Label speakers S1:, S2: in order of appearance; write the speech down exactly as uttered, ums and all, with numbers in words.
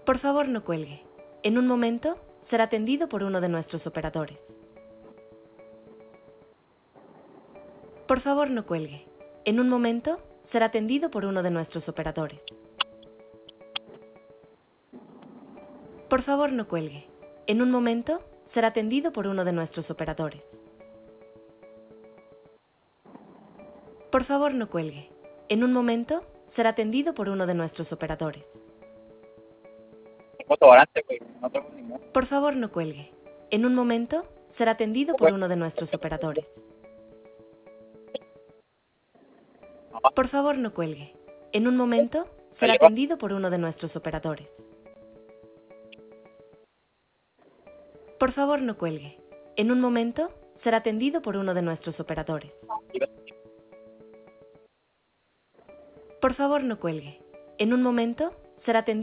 S1: Por favor, no cuelgue. En un momento, será atendido por uno de nuestros operadores. Por favor, no cuelgue. En un momento, será atendido por uno de nuestros operadores. Por favor, no cuelgue. En un momento, será atendido por uno de nuestros operadores. Por favor, no cuelgue. En un momento, será atendido por uno de nuestros operadores.
S2: Tengo tolerante, güey. No tengo ningún.
S1: Por favor, no cuelgue. En un momento, será atendido por uno de nuestros operadores. Por favor, no cuelgue. En un momento, será atendido por uno de nuestros operadores. Por favor, no cuelgue. En un momento, será atendido por uno de nuestros operadores. Por favor, no cuelgue. En un momento, será atendido